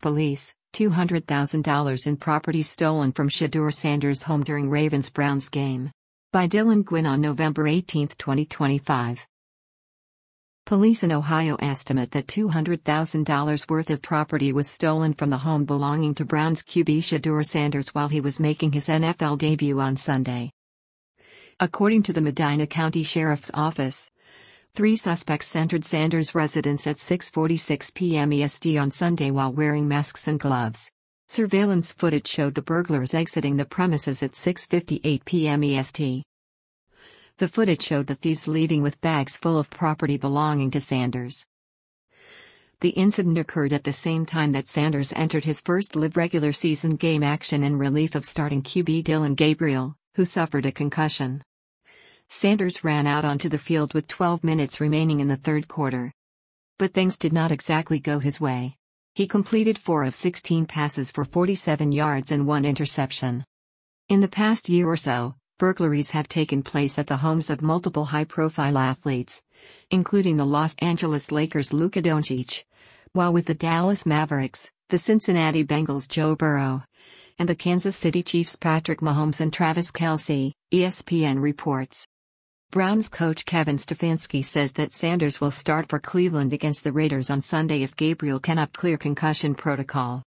police, $200,000 in property stolen from Shedeur Sanders' home during Ravens-Browns game. By Dylan Gwynn on November 18, 2025. Police in Ohio estimate that $200,000 worth of property was stolen from the home belonging to Browns QB Shedeur Sanders while he was making his NFL debut on Sunday. According to the Medina County Sheriff's Office, 3 suspects entered Sanders' residence at 6:46 p.m. EST on Sunday while wearing masks and gloves. Surveillance footage showed the burglars exiting the premises at 6:58 p.m. EST. The footage showed the thieves leaving with bags full of property belonging to Sanders. The incident occurred at the same time that Sanders entered his first live regular season game action in relief of starting QB Dillon Gabriel, who suffered a concussion. Sanders ran out onto the field with 12 minutes remaining in the third quarter. But things did not exactly go his way. He completed 4 of 16 passes for 47 yards and 1 interception. In the past year or so, burglaries have taken place at the homes of multiple high-profile athletes, including the Los Angeles Lakers' Luka Doncic, while with the Dallas Mavericks, the Cincinnati Bengals' Joe Burrow, and the Kansas City Chiefs' Patrick Mahomes and Travis Kelce, ESPN reports. Browns coach Kevin Stefanski says that Sanders will start for Cleveland against the Raiders on Sunday if Gabriel cannot clear concussion protocol.